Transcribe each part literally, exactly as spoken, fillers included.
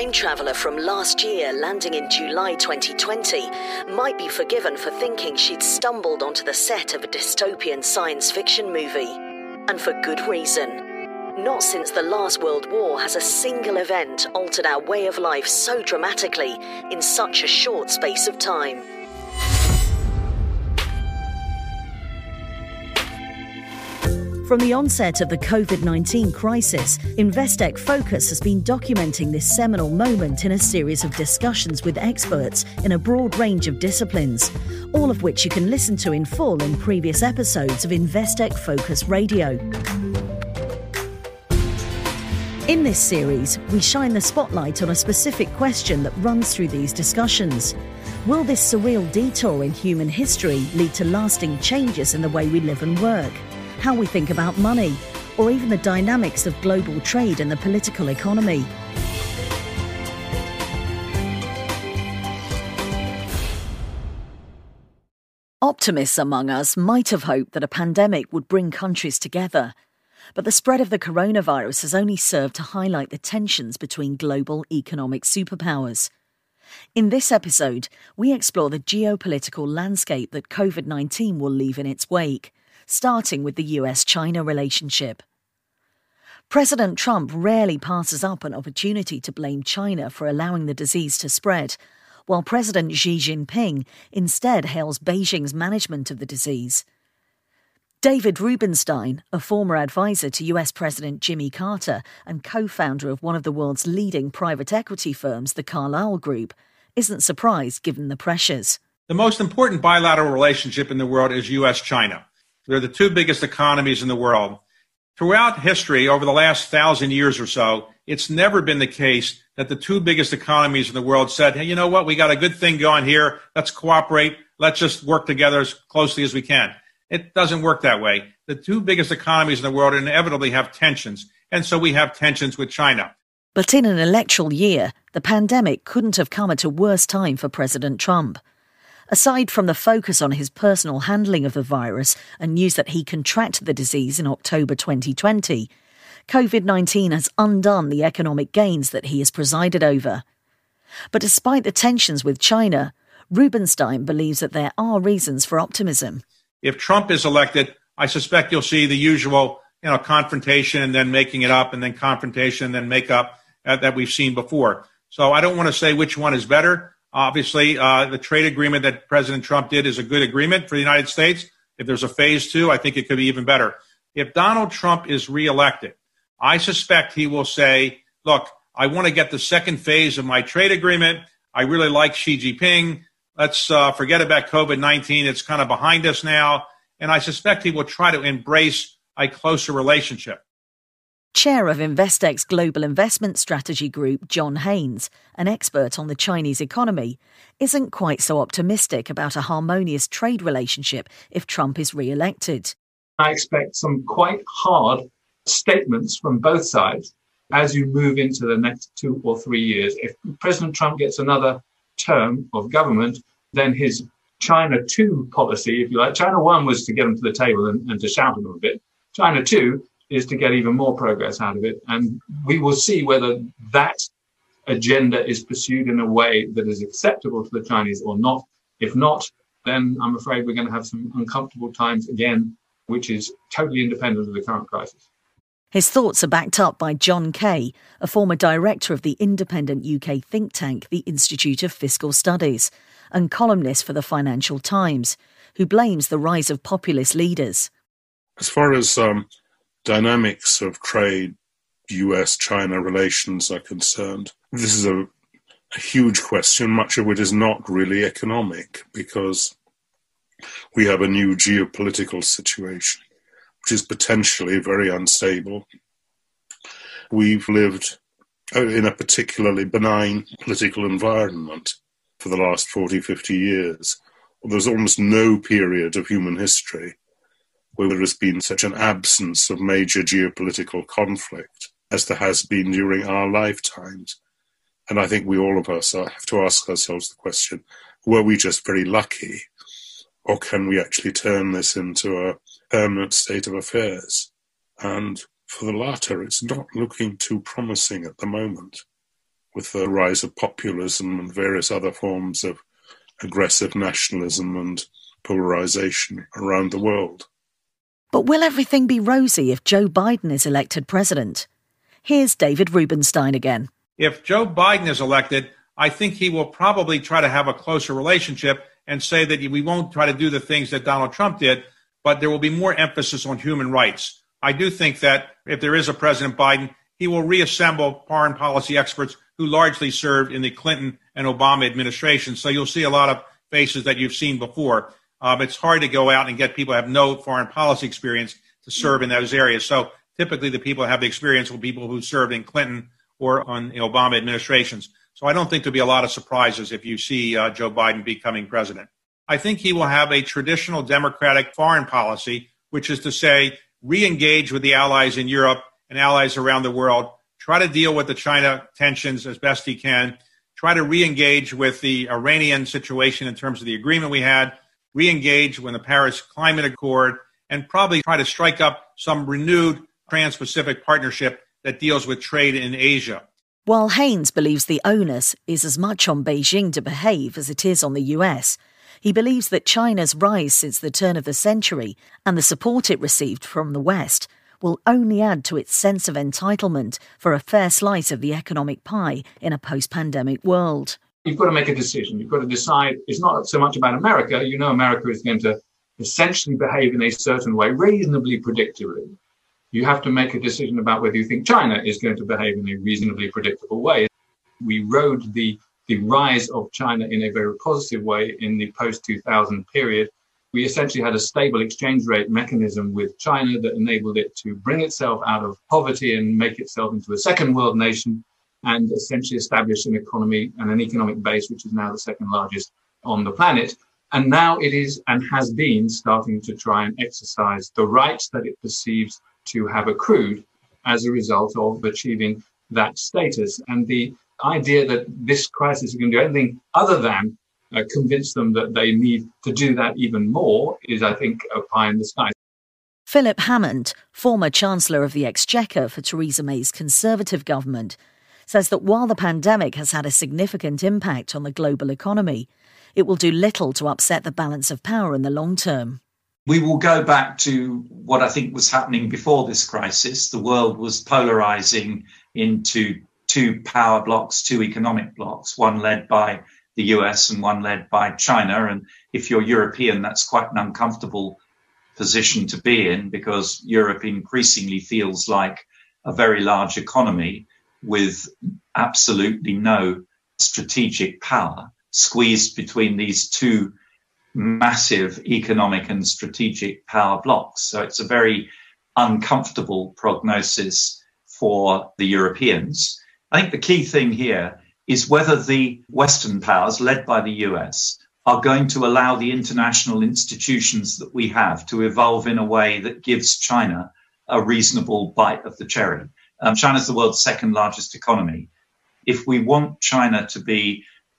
time traveller from last year landing in July twenty twenty might be forgiven for thinking she'd stumbled onto the set of a dystopian science fiction movie. And for good reason. Not since the last World War has a single event altered our way of life so dramatically in such a short space of time. From the onset of the covid nineteen crisis, Investec Focus has been documenting this seminal moment in a series of discussions with experts in a broad range of disciplines, all of which you can listen to in full in previous episodes of Investec Focus Radio. In this series, we shine the spotlight on a specific question that runs through these discussions. Will this surreal detour in human history lead to lasting changes in the way we live and work, how we think about money, or even the dynamics of global trade and the political economy? Optimists among us might have hoped that a pandemic would bring countries together. But the spread of the coronavirus has only served to highlight the tensions between global economic superpowers. In this episode, we explore the geopolitical landscape that covid nineteen will leave in its wake, starting with the U S China relationship. President Trump rarely passes up an opportunity to blame China for allowing the disease to spread, while President Xi Jinping instead hails Beijing's management of the disease. David Rubenstein, a former advisor to U S President Jimmy Carter and co-founder of one of the world's leading private equity firms, the Carlyle Group, isn't surprised given the pressures. The most important bilateral relationship in the world is U S China. They're the two biggest economies in the world. Throughout history, over the last thousand years or so, it's never been the case that the two biggest economies in the world said, hey, you know what, we got a good thing going here, let's cooperate, let's just work together as closely as we can. It doesn't work that way. The two biggest economies in the world inevitably have tensions, and so we have tensions with China. But in an electoral year, the pandemic couldn't have come at a worse time for President Trump. Aside from the focus on his personal handling of the virus and news that he contracted the disease in October twenty twenty, covid nineteen has undone the economic gains that he has presided over. But despite the tensions with China, Rubenstein believes that there are reasons for optimism. If Trump is elected, I suspect you'll see the usual, you know, confrontation and then making it up and then confrontation and then make up uh, that we've seen before. So I don't want to say which one is better. Obviously, uh, the trade agreement that President Trump did is a good agreement for the United States. If there's a phase two, I think it could be even better. If Donald Trump is reelected, I suspect he will say, look, I want to get the second phase of my trade agreement. I really like Xi Jinping. Let's uh, forget about covid nineteen. It's kind of behind us now. And I suspect he will try to embrace a closer relationship. Chair of Investec's Global Investment Strategy Group, John Haynes, an expert on the Chinese economy, isn't quite so optimistic about a harmonious trade relationship if Trump is re-elected. I expect some quite hard statements from both sides as you move into the next two or three years. If President Trump gets another term of government, then his China two policy, if you like, China one was to get them to the table and, and to shout at them a bit. China two is to get even more progress out of it. And we will see whether that agenda is pursued in a way that is acceptable to the Chinese or not. If not, then I'm afraid we're going to have some uncomfortable times again, which is totally independent of the current crisis. His thoughts are backed up by John Kay, a former director of the independent U K think tank, the Institute of Fiscal Studies, and columnist for the Financial Times, who blames the rise of populist leaders. As far as um, dynamics of trade, U S China relations are concerned, this is a, a huge question. Much of it is not really economic because we have a new geopolitical situation, which is potentially very unstable. We've lived in a particularly benign political environment for the last forty, fifty years. There's almost no period of human history where there has been such an absence of major geopolitical conflict as there has been during our lifetimes. And I think we all of us have to ask ourselves the question, were we just very lucky, or can we actually turn this into a permanent state of affairs? And for the latter, it's not looking too promising at the moment. with the rise of populism and various other forms of aggressive nationalism and polarization around the world. But will everything be rosy if Joe Biden is elected president? Here's David Rubenstein again. If Joe Biden is elected, I think he will probably try to have a closer relationship and say that we won't try to do the things that Donald Trump did, but there will be more emphasis on human rights. I do think that if there is a President Biden, he will reassemble foreign policy experts who largely served in the Clinton and Obama administration. So you'll see a lot of faces that you've seen before. Um, it's hard to go out and get people who have no foreign policy experience to serve in those areas. So typically the people who have the experience will be people who served in Clinton or on the Obama administrations. So I don't think there'll be a lot of surprises if you see uh, Joe Biden becoming president. I think he will have a traditional democratic foreign policy, which is to say, re-engage with the allies in Europe and allies around the world, try to deal with the China tensions as best he can, try to re-engage with the Iranian situation in terms of the agreement we had, re-engage with the Paris Climate Accord, and probably try to strike up some renewed Trans-Pacific partnership that deals with trade in Asia. While Haynes believes the onus is as much on Beijing to behave as it is on the U S, he believes that China's rise since the turn of the century and the support it received from the West will only add to its sense of entitlement for a fair slice of the economic pie in a post-pandemic world. You've got to make a decision. You've got to decide. It's not so much about America. You know America is going to essentially behave in a certain way, reasonably predictably. You have to make a decision about whether you think China is going to behave in a reasonably predictable way. We rode the, the rise of China in a very positive way in the post two thousand period. We essentially had a stable exchange rate mechanism with China that enabled it to bring itself out of poverty and make itself into a second world nation and essentially establish an economy and an economic base, which is now the second largest on the planet. And now it is and has been starting to try and exercise the rights that it perceives to have accrued as a result of achieving that status. And the idea that this crisis is going to do anything other than uh, convince them that they need to do that even more is, I think, a pie in the sky. Philip Hammond, former Chancellor of the Exchequer for Theresa May's Conservative government, says that while the pandemic has had a significant impact on the global economy, it will do little to upset the balance of power in the long term. We will go back to what I think was happening before this crisis. The world was polarizing into two power blocks, two economic blocks, one led by the U S and one led by China. And if you're European, that's quite an uncomfortable position to be in because Europe increasingly feels like a very large economy with absolutely no strategic power, squeezed between these two massive economic and strategic power blocks. So it's a very uncomfortable prognosis for the Europeans. I think the key thing here is whether the Western powers, led by the U S, are going to allow the international institutions that we have to evolve in a way that gives China a reasonable bite of the cherry. Um, China's the world's second largest economy. If we want China to be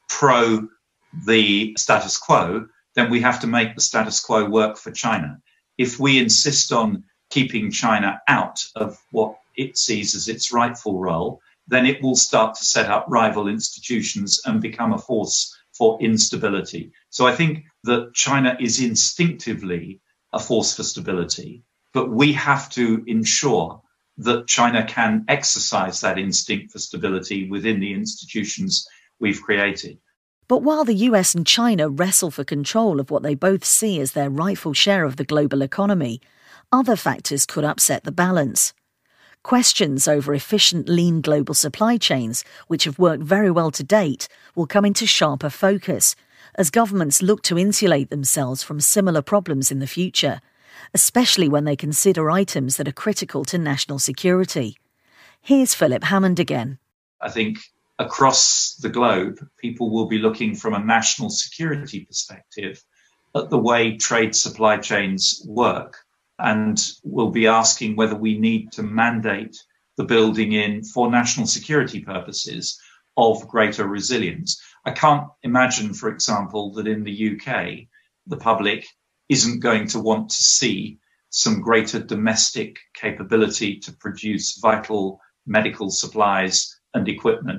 pro the status quo, then we have to make the status quo work for China. If we insist on keeping China out of what it sees as its rightful role, then it will start to set up rival institutions and become a force for instability. So I think that China is instinctively a force for stability, but we have to ensure that China can exercise that instinct for stability within the institutions we've created. But while the U S and China wrestle for control of what they both see as their rightful share of the global economy, other factors could upset the balance. Questions over efficient, lean global supply chains, which have worked very well to date, will come into sharper focus as governments look to insulate themselves from similar problems in the future, especially when they consider items that are critical to national security. Here's Philip Hammond again. I think across the globe, people will be looking from a national security perspective at the way trade supply chains work and will be asking whether we need to mandate the building in for national security purposes of greater resilience. I can't imagine, for example, that in the U K, the public isn't going to want to see some greater domestic capability to produce vital medical supplies and equipment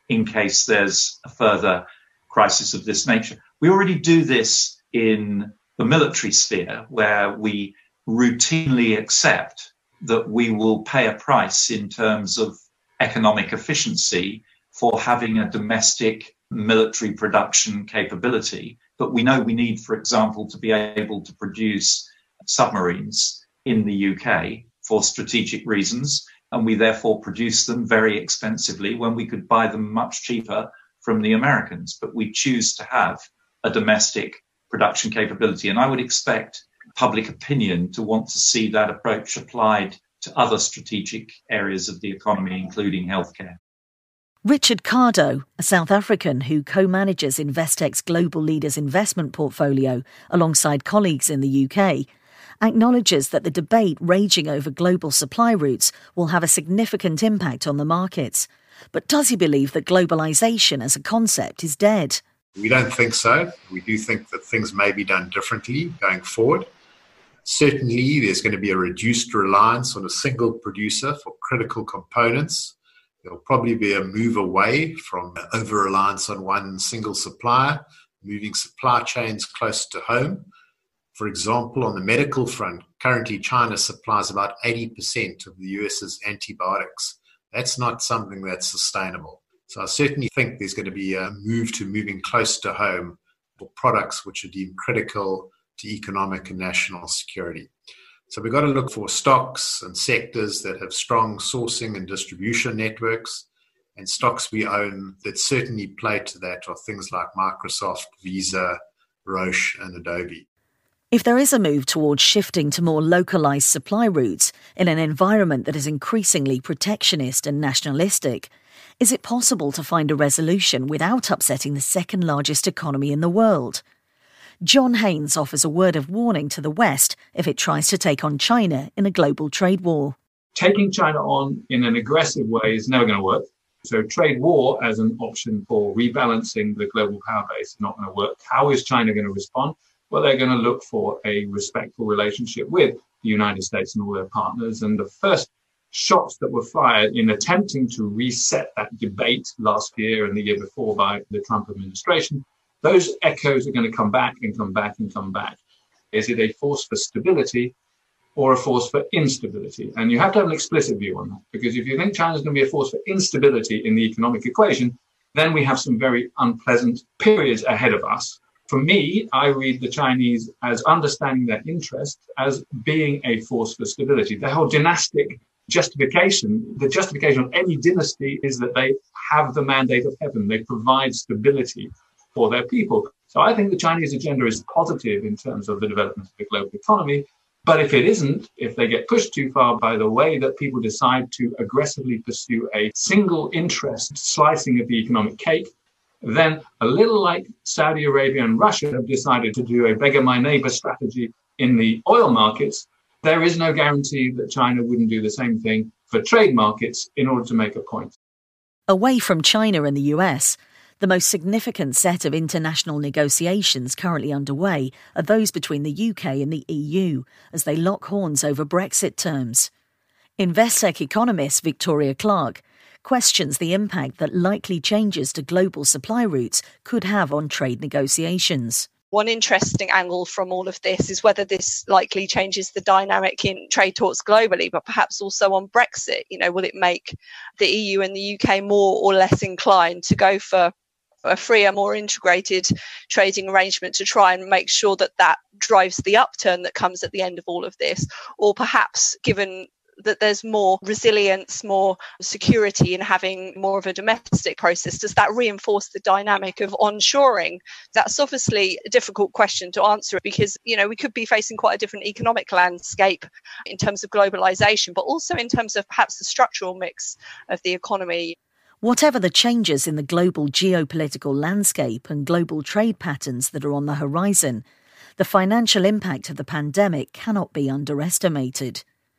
in case there's a further crisis of this nature. We already do this in the military sphere, where we routinely accept that we will pay a price in terms of economic efficiency for having a domestic military production capability. But we know we need, for example, to be able to produce submarines in the U K for strategic reasons, and we therefore produce them very expensively when we could buy them much cheaper from the Americans. But we choose to have a domestic production capability, and I would expect public opinion to want to see that approach applied to other strategic areas of the economy, including healthcare. Richard Cardo, a South African who co-manages Investec's Global Leaders investment portfolio alongside colleagues in the U K, acknowledges that the debate raging over global supply routes will have a significant impact on the markets. But does he believe that globalisation as a concept is dead? We don't think so. We do think that things may be done differently going forward. Certainly, there's going to be a reduced reliance on a single producer for critical components. There'll probably be a move away from over-reliance on one single supplier, moving supply chains close to home. For example, on the medical front, currently China supplies about eighty percent of the US's antibiotics. That's not something that's sustainable. So I certainly think there's going to be a move to moving close to home for products which are deemed critical to economic and national security. So we've got to look for stocks and sectors that have strong sourcing and distribution networks, and stocks we own that certainly play to that are things like Microsoft, Visa, Roche and Adobe. If there is a move towards shifting to more localised supply routes in an environment that is increasingly protectionist and nationalistic, is it possible to find a resolution without upsetting the second largest economy in the world? John Haynes offers a word of warning to the West if it tries to take on China in a global trade war. Taking China on in an aggressive way is never going to work. So trade war as an option for rebalancing the global power base is not going to work. How is China going to respond? Well, they're going to look for a respectful relationship with the United States and all their partners. And the first shots that were fired in attempting to reset that debate last year and the year before by the Trump administration, those echoes are going to come back and come back and come back. Is it a force for stability or a force for instability? And you have to have an explicit view on that, because if you think China is going to be a force for instability in the economic equation, then we have some very unpleasant periods ahead of us. For me, I read the Chinese as understanding their interests as being a force for stability. The whole dynastic justification, the justification of any dynasty is that they have the mandate of heaven. They provide stability for their people. So I think the Chinese agenda is positive in terms of the development of the global economy. But if it isn't, if they get pushed too far by the way that people decide to aggressively pursue a single interest slicing of the economic cake, then a little like Saudi Arabia and Russia have decided to do a beggar my neighbor strategy in the oil markets, there is no guarantee that China wouldn't do the same thing for trade markets in order to make a point. Away from China and the U S, the most significant set of international negotiations currently underway are those between the U K and the E U as they lock horns over Brexit terms. Investec economist Victoria Clark questions the impact that likely changes to global supply routes could have on trade negotiations. One interesting angle from all of this is whether this likely changes the dynamic in trade talks globally, but perhaps also on Brexit. You know, will it make the E U and the U K more or less inclined to go for a freer, more integrated trading arrangement to try and make sure that that drives the upturn that comes at the end of all of this? Or perhaps, given that there's more resilience, more security in having more of a domestic process, does that reinforce the dynamic of onshoring? That's obviously a difficult question to answer, because, you know, we could be facing quite a different economic landscape in terms of globalization, but also in terms of perhaps the structural mix of the economy. Whatever the changes in the global geopolitical landscape and global trade patterns that are on the horizon, the financial impact of the pandemic cannot be underestimated.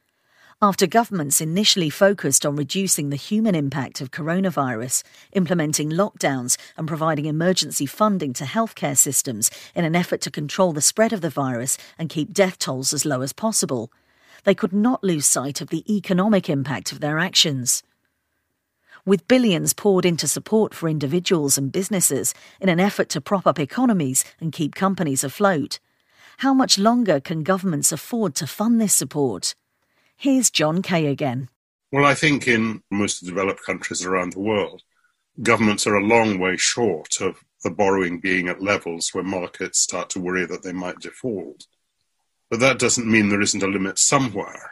After governments initially focused on reducing the human impact of coronavirus, implementing lockdowns and providing emergency funding to healthcare systems in an effort to control the spread of the virus and keep death tolls as low as possible, they could not lose sight of the economic impact of their actions. With billions poured into support for individuals and businesses in an effort to prop up economies and keep companies afloat, how much longer can governments afford to fund this support? Here's John Kay again. Well, I think in most of the developed countries around the world, governments are a long way short of the borrowing being at levels where markets start to worry that they might default. But that doesn't mean there isn't a limit somewhere.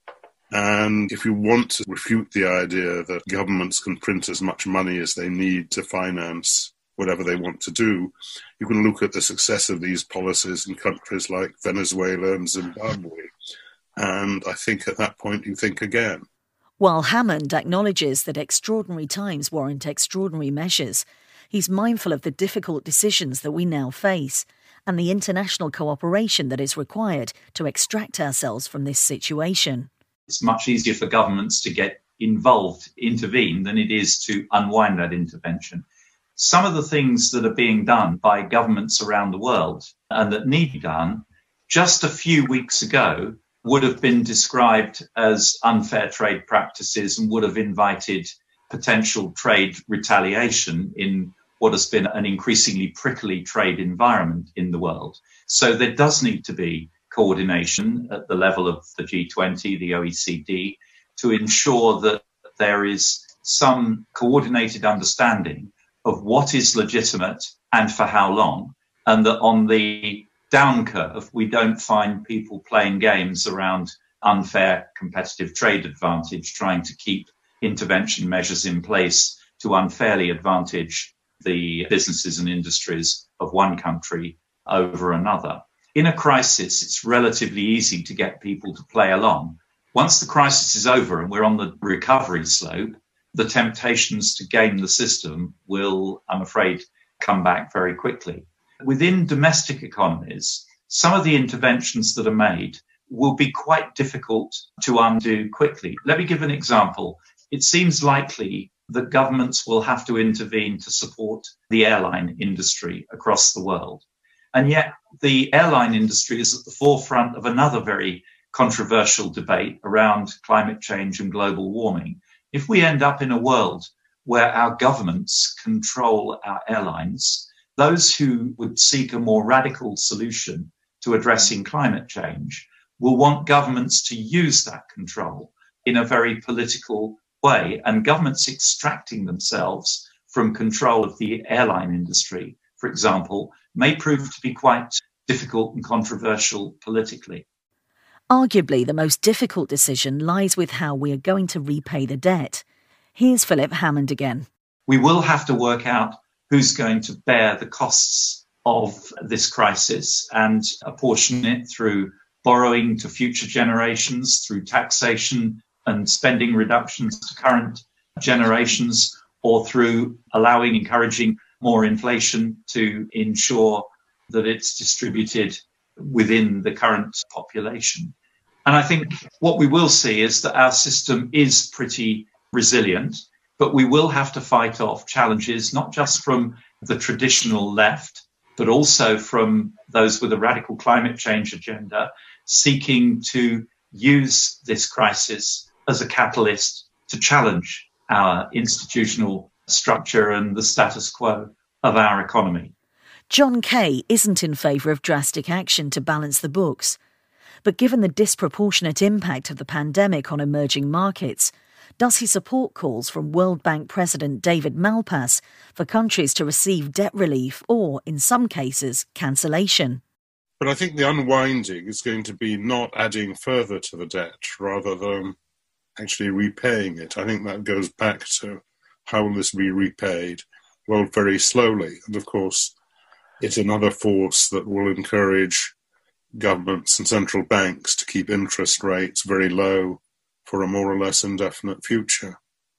And if you want to refute the idea that governments can print as much money as they need to finance whatever they want to do, you can look at the success of these policies in countries like Venezuela and Zimbabwe. And I think at that point you think again. While Hammond acknowledges that extraordinary times warrant extraordinary measures, he's mindful of the difficult decisions that we now face and the international cooperation that is required to extract ourselves from this situation. It's much easier for governments to get involved, intervene, than it is to unwind that intervention. Some of the things that are being done by governments around the world and that need to be done just a few weeks ago would have been described as unfair trade practices and would have invited potential trade retaliation in what has been an increasingly prickly trade environment in the world. So there does need to be coordination at the level of the G twenty, the O E C D, to ensure that there is some coordinated understanding of what is legitimate and for how long, and that on the down curve, we don't find people playing games around unfair competitive trade advantage, trying to keep intervention measures in place to unfairly advantage the businesses and industries of one country over another. In a crisis, it's relatively easy to get people to play along. Once the crisis is over and we're on the recovery slope, the temptations to game the system will, I'm afraid, come back very quickly. Within domestic economies, some of the interventions that are made will be quite difficult to undo quickly. Let me give an example. It seems likely that governments will have to intervene to support the airline industry across the world. And yet the airline industry is at the forefront of another very controversial debate around climate change and global warming. If we end up in a world where our governments control our airlines, those who would seek a more radical solution to addressing climate change will want governments to use that control in a very political way, and governments extracting themselves from control of the airline industry, for example, may prove to be quite difficult and controversial politically. Arguably, the most difficult decision lies with how we are going to repay the debt. Here's Philip Hammond again. We will have to work out who's going to bear the costs of this crisis and apportion it through borrowing to future generations, through taxation and spending reductions to current generations, or through allowing, encouraging more inflation to ensure that it's distributed within the current population. And I think what we will see is that our system is pretty resilient, but we will have to fight off challenges, not just from the traditional left, but also from those with a radical climate change agenda, seeking to use this crisis as a catalyst to challenge our institutional structure and the status quo of our economy. John Kay isn't in favour of drastic action to balance the books. But given the disproportionate impact of the pandemic on emerging markets, does he support calls from World Bank President David Malpass for countries to receive debt relief or, in some cases, cancellation? But I think the unwinding is going to be not adding further to the debt, rather than actually repaying it. I think that goes back to how will this be repaid? Well, very slowly. And of course, it's another force that will encourage governments and central banks to keep interest rates very low for a more or less indefinite future.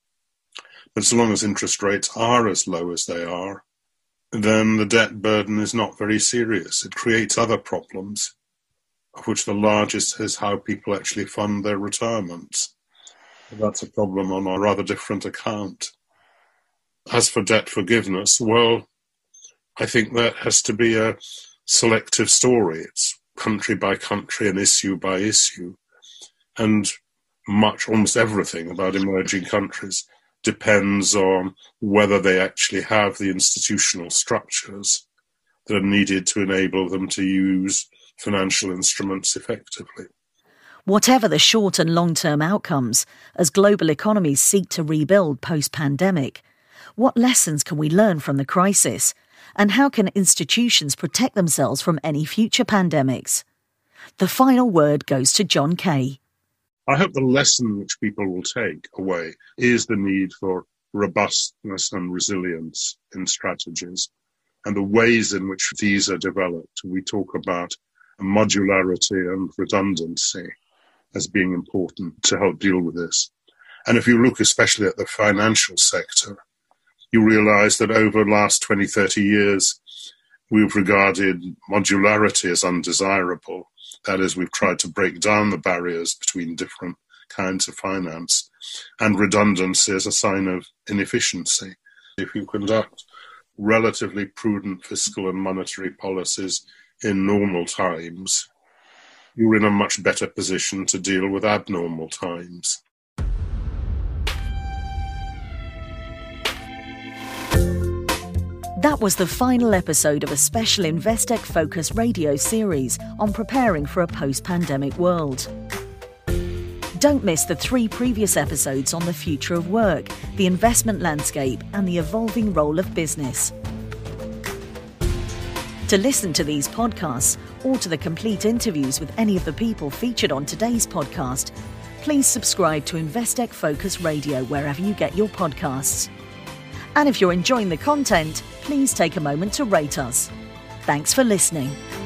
But so long as interest rates are as low as they are, then the debt burden is not very serious. It creates other problems, of which the largest is how people actually fund their retirements. That's a problem on a rather different account. As for debt forgiveness, well, I think that has to be a selective story. It's country by country and issue by issue. And much, almost everything about emerging countries depends on whether they actually have the institutional structures that are needed to enable them to use financial instruments effectively. Whatever the short and long-term outcomes, as global economies seek to rebuild post-pandemic, what lessons can we learn from the crisis? And how can institutions protect themselves from any future pandemics? The final word goes to John Kay. I hope the lesson which people will take away is the need for robustness and resilience in strategies and the ways in which these are developed. We talk about modularity and redundancy as being important to help deal with this. And if you look especially at the financial sector, you realize that over the last twenty, thirty years, we've regarded modularity as undesirable. That is, we've tried to break down the barriers between different kinds of finance, and redundancy as a sign of inefficiency. If you conduct relatively prudent fiscal and monetary policies in normal times, you're in a much better position to deal with abnormal times. That was the final episode of a special Investec Focus radio series on preparing for a post-pandemic world. Don't miss the three previous episodes on the future of work, the investment landscape, and the evolving role of business. To listen to these podcasts or to the complete interviews with any of the people featured on today's podcast, please subscribe to Investec Focus Radio wherever you get your podcasts. And if you're enjoying the content, please take a moment to rate us. Thanks for listening.